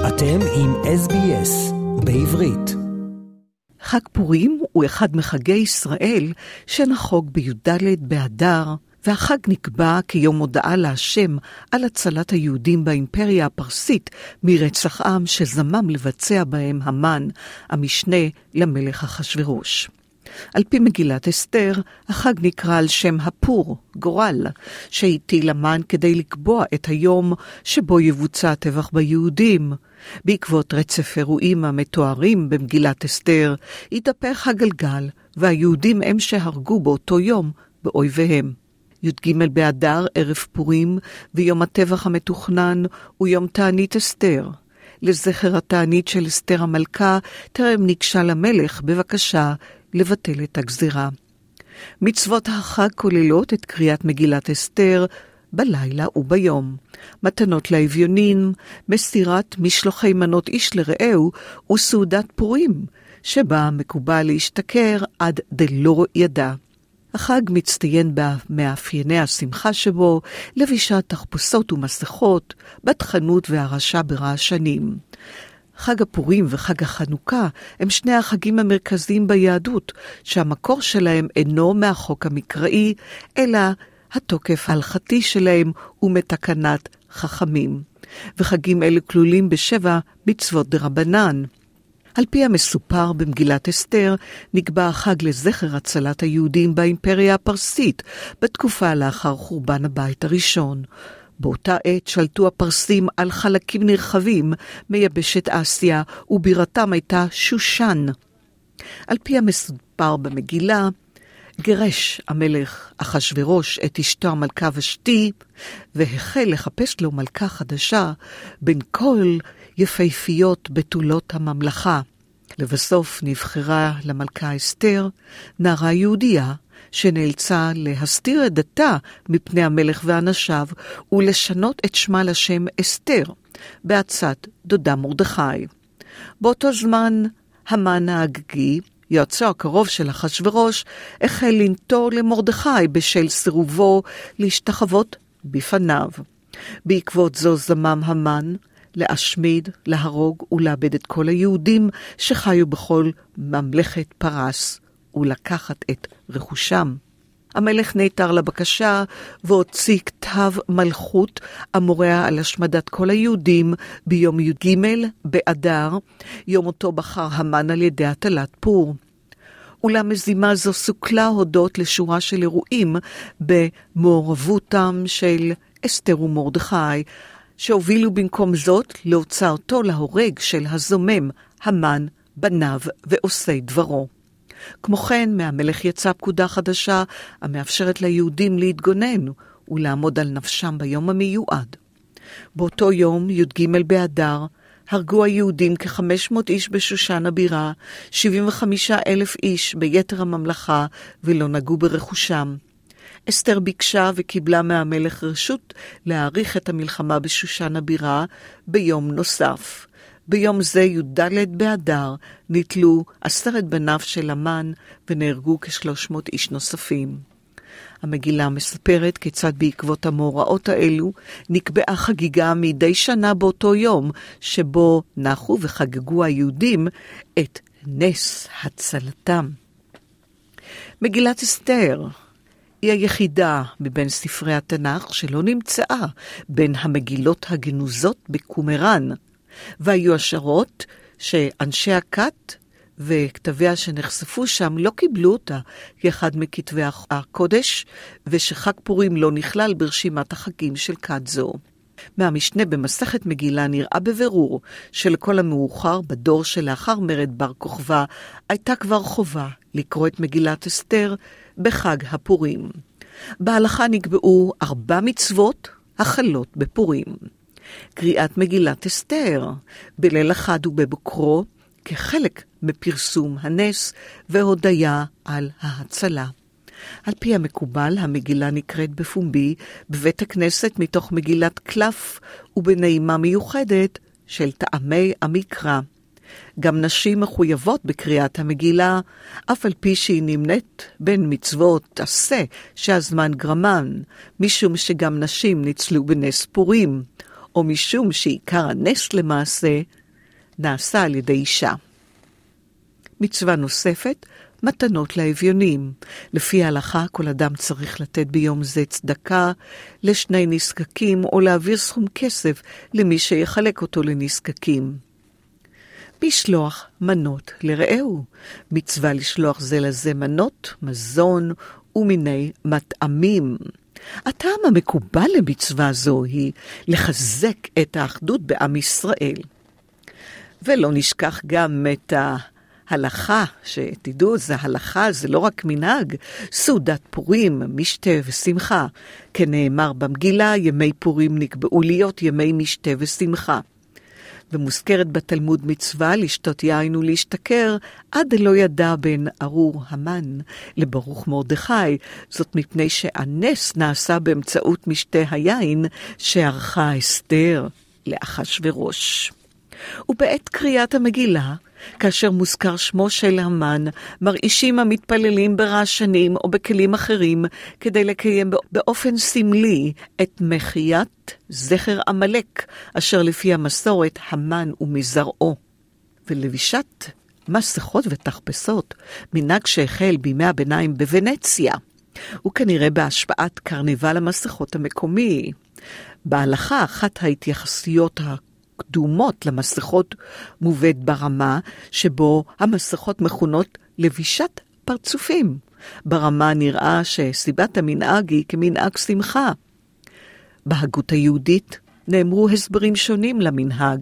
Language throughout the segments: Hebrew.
אתם עם SBS בעברית. חג פורים הוא אחד מחגי ישראל שנחוג בי"ד באדר, והחג נקבע כיום הודאה להשם על הצלת היהודים באימפריה הפרסית מרצח עם שזמם לבצע בהם המן, המשנה למלך אחשוורוש. על פי מגילת אסתר, החג נקרא על שם הפור, גורל, שהטיל המן כדי לקבוע את היום שבו יבוצע הטבח ביהודים. בעקבות רצף אירועים המתוארים במגילת אסתר, התהפך הגלגל, והיהודים הם שהרגו באותו יום באויביהם. י"ג באדר, ערב פורים, ויום הטבח המתוכנן הוא יום תענית אסתר. לזכר התענית של אסתר המלכה, טרם ניגשה למלך בבקשה לבטל את הגזירה. מצוות החג כוללות את קריאת מגילת אסתר בלילה וביום, מתנות לאביונים, מסירת משלוחי מנות איש לרעהו וסעודת פורים, שבה מקובל להשתכר עד דלא ידע. החג מצטיין במאפייני השמחה שבו, לבישת תחפושות ומסכות, בתחנות והרשה ברעשנים. חג הפורים וחג החנוכה הם שני החגים המרכזיים ביהדות, שהמקור שלהם אינו מהחוק המקראי, אלא התוקף ההלכתי שלהם הוא מתקנת חכמים. וחגים אלה כלולים ב7 מצוות דרבנן. על פי המסופר במגילת אסתר, נקבע החג לזכר הצלת היהודים באימפריה הפרסית, בתקופה לאחר חורבן הבית הראשון. באותה עת שלטו הפרסים על חלקים נרחבים מיבשת אסיה, ובירתם הייתה שושן. על פי המסופר במגילה, גירש המלך אחשוורוש את אשתו המלכה ושתי, והחל לחפש לו מלכה חדשה בין כל יפהפיות בתולות הממלכה. לבסוף נבחרה למלכה אסתר, נערה יהודייה, שנאלצה להסתיר את דתה מפני המלך ואנשיו, ולשנות את שמה לשם אסתר, בעצת דודה מרדכי. באותו זמן, המן האגגי, יועצו הקרוב של אחשוורוש, החל לנטור למרדכי בשל סירובו להשתחוות בפניו. בעקבות זו זמם המן להשמיד, להרוג ולאבד את כל היהודים שחיו בכל ממלכת פרס, ולקחת את רכושם. המלך נעתר לבקשה והוציא כתב מלכות המורה על השמדת כל היהודים ביום י"ג באדר, יום אותו בחר המן על ידי הטלת פור. אולם מזימה זו סוכלה הודות לשורה של אירועים במעורבותם של אסתר ומרדכי, שהובילו במקום זאת להוצאתו להורג של הזומם, המן, בניו ועושי דברו. כמו כן, מהמלך יצאה פקודה חדשה המאפשרת ליהודים להתגונן ולעמוד על נפשם ביום המיועד. באותו יום, י"ג באדר, הרגו היהודים כ-500 איש בשושן הבירה, 75,000 איש ביתר הממלכה, ולא נגעו ברכושם. אסתר ביקשה וקיבלה מהמלך רשות להאריך את המלחמה בשושן הבירה ביום נוסף. ביום זה, י"ד באדר, נתלו 10 בניו של המן ונהרגו כ-300 איש נוספים. המגילה מספרת כיצד בעקבות המאורעות האלו נקבעה חגיגה מדי שנה באותו יום, שבו נחו וחגגו היהודים את נס הצלתם. מגילת אסתר היא היחידה מבין ספרי התנ"ך שלא נמצאה בין המגילות הגנוזות בקומראן, והיו השערות שאנשי הכת וכתביה שנחשפו שם לא קיבלו אותה כאחד מכתבי הקודש, ושחג פורים לא נכלל ברשימת החגים של כת זו. מהמשנה במסכת מגילה נראה בבירור שלכל המאוחר בדור שלאחר מרד בר כוכבא הייתה כבר חובה לקרוא את מגילת אסתר בחג הפורים. בהלכה נקבעו 4 מצוות החלות בפורים. קריאת מגילת אסתר בליל החג ובבוקרו כחלק מפרסום הנס והודיה על ההצלה. על פי המקובל, המגילה נקראת בפומבי בבית הכנסת מתוך מגילת קלף ובנעימה מיוחדת של טעמי המקרא. גם נשים מחויבות בקריאת המגילה, אף על פי שהיא נמנית בין מצוות עשה שהזמן גרמן, משום שגם נשים ניצלו בנס פורים. או משום שעיקר הנס למעשה נעשה על ידי אישה. מצווה נוספת, מתנות לאביונים. לפי ההלכה, כל אדם צריך לתת ביום זה צדקה לשני נזקקים, או להעביר סכום כסף למי שיחלק אותו לנזקקים. משלוח מנות לרעהו. מצווה לשלוח זה לזה מנות, מזון ומיני מטעמים. הטעם המקובל למצווה זו היא לחזק את האחדות בעם ישראל. ולא נשכח גם את ההלכה, שתדעו, זה הלכה, זה לא רק מנהג, סעודת פורים, משתה ושמחה. כנאמר במגילה, ימי פורים נקבעו להיות ימי משתה ושמחה. ומוזכרת בתלמוד מצווה לשתות יין ולהשתכר, עד לא ידע בין ארור המן לברוך מרדכי, זאת מפני שהנס נעשה באמצעות משתה היין שערכה אסתר לאחשוורוש. ובעת קריאת המגילה, כאשר מוזכר שמו של המן, מרעישים המתפללים ברעשנים או בכלים אחרים, כדי לקיים באופן סמלי את מחיית זכר עמלק, אשר לפי המסורת המן ומזרעו. ולבישת מסכות ותחפשות, מנהג שהחל בימי הביניים בוונציה, וכנראה בהשפעת קרניבל המסכות המקומי. בהלכה, אחת ההתייחסויות קדומות למסכות מובאת ברמה שבו המסכות מכונות לבישת פרצופים. ברמה נראה שסיבת המנהג היא כמנהג שמחה. בהגות היהודית נאמרו הסברים שונים למנהג.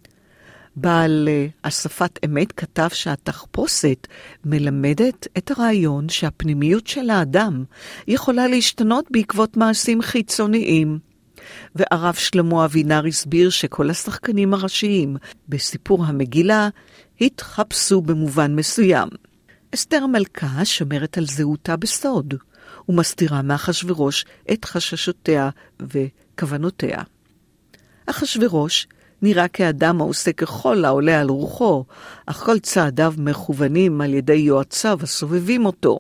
בעל אספת אמת כתב שהתחפושת מלמדת את הרעיון שהפנימיות של האדם יכולה להשתנות בעקבות מעשים חיצוניים. והרב שלמה אבינר הסביר שכל השחקנים הראשיים בסיפור המגילה התחפשו במובן מסוים. אסתר המלכה שומרת על זהותה בסוד, ומסתירה מאחשוורוש את חששותיה וכוונותיה. אחשוורוש נראה כאדם העושה ככל העולה על רוחו, אך כל צעדיו מכוונים על ידי יועציו הסובבים אותו.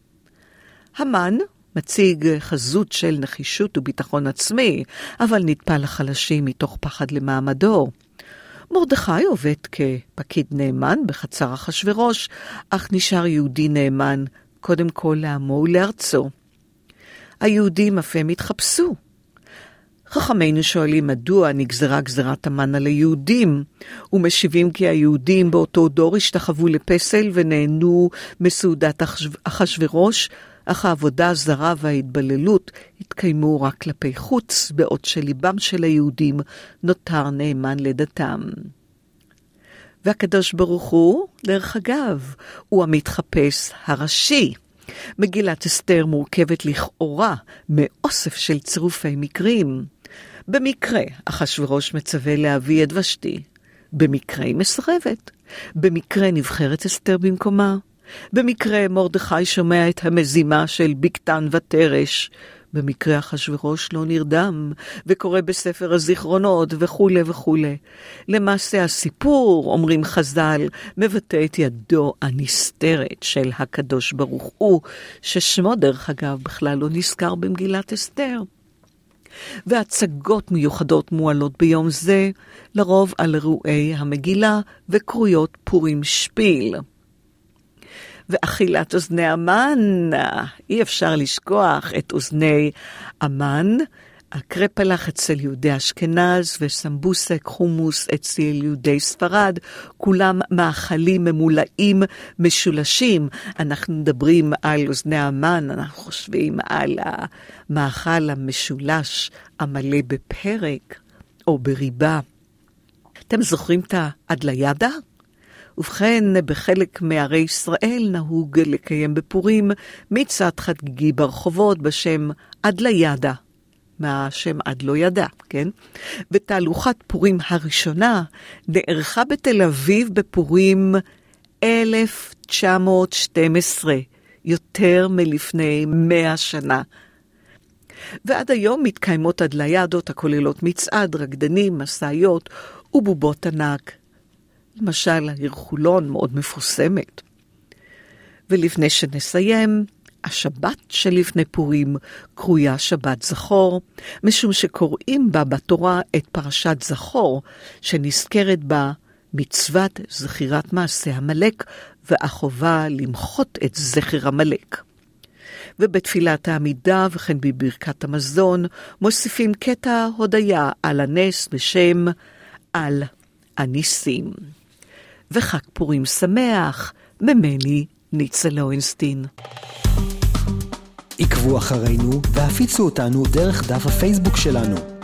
המן מציג חזות של נחישות וביטחון עצמי, אבל נטפל לחלשים מתוך פחד למעמדו. מרדכי עובד כפקיד נאמן בחצר אחשוורוש, אך נשאר יהודי נאמן קודם כל לעמו ולארצו. היהודים אף הם התחפשו. חכמינו שואלים מדוע נגזרה גזרת המן על היהודים, ומשיבים כי היהודים באותו דור השתחוו לפסל ונהנו מסעודת אחשוורוש, אך העבודה הזרה וההתבללות התקיימו רק כלפי חוץ, בעוד שליבם של היהודים נותר נאמן לדתם. והקדוש ברוך הוא, דרך אגב, הוא המתחפש הראשי. מגילת אסתר מורכבת לכאורה מאוסף של צירופי מקרים. במקרה, אחשוורוש מצווה להביא את ושתי. במקרה היא מסרבת. במקרה נבחרת אסתר במקומה. במקרה מרדכי שומע את המזימה של בקתן ותרש. במקרה אחשוורוש לא נרדם וקורא בספר הזיכרונות וכו' וכו'. למעשה הסיפור, אומרים חז"ל, מבטא את ידו הנסתרת של הקדוש ברוך הוא, ששמו דרך אגב בכלל לא נזכר במגילת אסתר. והצגות מיוחדות מועלות ביום זה, לרוב על אירועי המגילה וקרויות פורים שפיל. ואכילת אוזני המן, אי אפשר לשכוח את אוזני המן, הקרפלח אצל יהודי אשכנז וסמבוסק חומוס אצל יהודי ספרד, כולם מאכלים ממולאים משולשים. אנחנו מדברים על אוזני המן, אנחנו חושבים על המאכל המשולש המלא בפרק או בריבה. אתם זוכרים את האדליאדה? ובכן, בחלק מערי ישראל נהוג לקיים בפורים מצעד חגיגי ברחובות בשם אדליאדה, מהשם עד לא ידע, כן? ותהלוכת פורים הראשונה נערכה בתל אביב בפורים 1912, יותר מלפני 100 שנה. ועד היום מתקיימות אדליאדות הכוללות מצעד, רקדנים, מסעיות ובובות ענק. למשל, העיר חולון מאוד מפורסמת. ולפני שנסיים, השבת שלפני פורים קרויה שבת זכור, משום שקוראים בה בתורה את פרשת זכור, שנזכרת בה מצוות זכירת מעשה המלך, והחובה למחות את זכר המלך. ובתפילת העמידה וכן בברכת המזון מוסיפים קטע הודיה על הנס בשם על הניסים. וחג פורים שמח, ממני ניצה לוינסטין. עקבו אחרינו והפיצו אותנו דרך דף הפייסבוק שלנו.